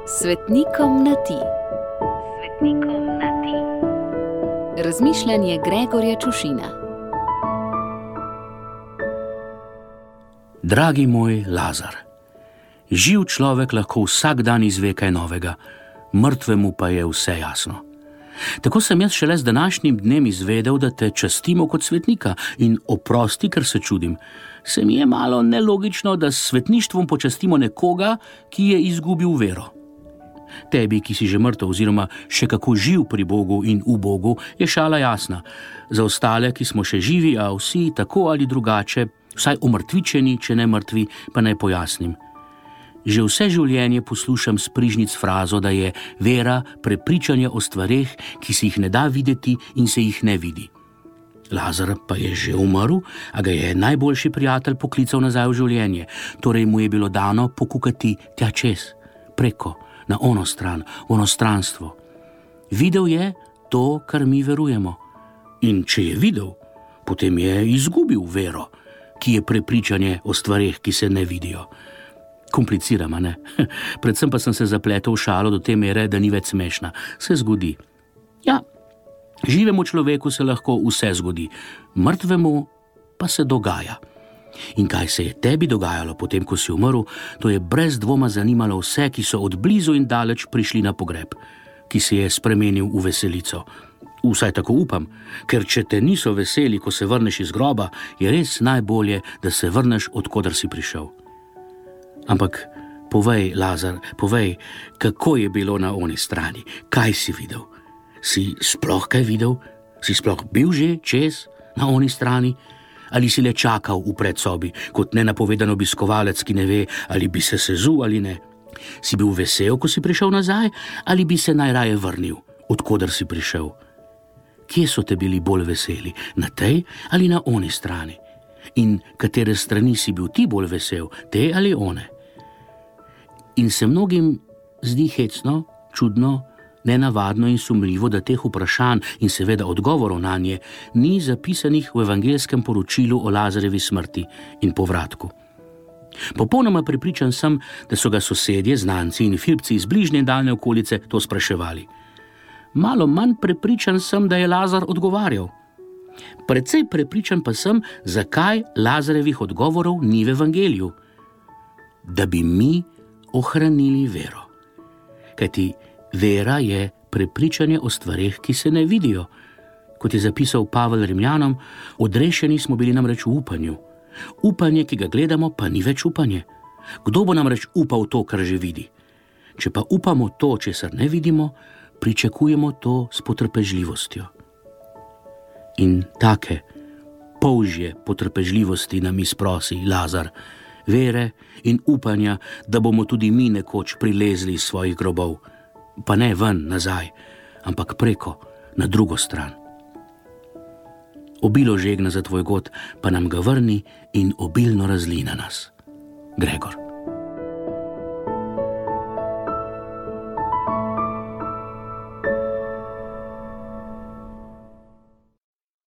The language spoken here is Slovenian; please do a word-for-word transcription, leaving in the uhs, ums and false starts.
Svetnikom na ti. Svetnikom na ti. Razmišljanje Gregorja Čušina. Dragi moj Lazar, živ človek lahko vsak dan izve kaj novega, mrtvemu pa je vse jasno. Tako sem jaz šele z današnjim dnem izvedel, da te častimo kot svetnika in oprosti, ker se čudim. Se mi je malo nelogično, da s svetništvom počastimo nekoga, ki je izgubil vero. Tebi, ki si že mrtev oziroma še kako živ pri Bogu in v Bogu, je šala jasna. Za ostale, ki smo še živi, a vsi tako ali drugače, vsaj omrtvičeni, če ne mrtvi, pa naj pojasnim. Že vse življenje poslušam s prižnic frazo, da je vera prepričanje o stvareh, ki se jih ne da videti in se jih ne vidi. Lazar pa je že umrl, a ga je najboljši prijatelj poklical nazaj v življenje, torej mu je bilo dano pokukati tja čez, preko, na ono stran, v ono stranstvo. Videl je to, kar mi verujemo. In če je videl, potem je izgubil vero, ki je prepričanje o stvareh, ki se ne vidijo. Kompliciram, a ne? Predvsem pa sem se zapletel v šalo do te mere, da ni več smešna. Se zgodi. Ja, živemu človeku se lahko vse zgodi, mrtvemu pa se dogaja. In kaj se je tebi dogajalo potem, ko si umrl, to je brez dvoma zanimalo vse, ki so od blizu in daleč prišli na pogreb, ki se je spremenil v veselico. Vsaj tako upam, ker če te niso veseli, ko se vrneš iz groba, je res najbolje, da se vrneš, od koder si prišel. Ampak povej, Lazar, povej, kako je bilo na oni strani, kaj si videl? Si sploh kaj videl? Si sploh bil že čez, na oni strani? Ali si le čakal v predsobi, kot nenapovedan obiskovalec, ki ne ve, ali bi se sezul ali ne? Si bil vesel, ko si prišel nazaj, ali bi se najraje vrnil, od koder si prišel? Kje so te bili bolj veseli, na tej ali na oni strani? In katere strani si bil ti bolj vesel, te ali one? In se mnogim zdi hecno, čudno, nenavadno in sumljivo, da teh vprašanj in seveda odgovorov nanje ni zapisanih v evangelskem poročilu o Lazarevi smrti in povratku. Popolnoma prepričan sem, da so ga sosedje, znanci in Filipci iz bližnje in daljne okolice to spraševali. Malo manj prepričan sem, da je Lazar odgovarjal. Precej prepričan pa sem, zakaj Lazarevih odgovorov ni v evangeliju. Da bi mi ohranili vero. Kajti vera je prepričanje o stvareh, ki se ne vidijo. Kot je zapisal Pavel Rimljanom, odrešeni smo bili namreč v upanju. Upanje, ki ga gledamo, pa ni več upanje. Kdo bo namreč upal to, kar že vidi? Če pa upamo to, česar ne vidimo, pričakujemo to s potrpežljivostjo. In take polžje potrpežljivosti nam izprosi Lazar, vere in upanja, da bomo tudi mi nekoč prilezli iz svojih grobov. Pa ne ven, nazaj, ampak preko, na drugo stran. Obilo žegna za tvoj god, pa nam ga vrni in obilno razli na nas. Gregor.